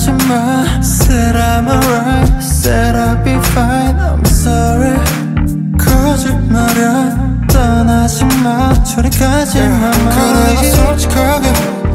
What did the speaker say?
하지마. Said I'm alright, said I'll be fine, I'm sorry. 거짓말이야, 떠나지마. 저리까지만 말해. 그래도 솔직하게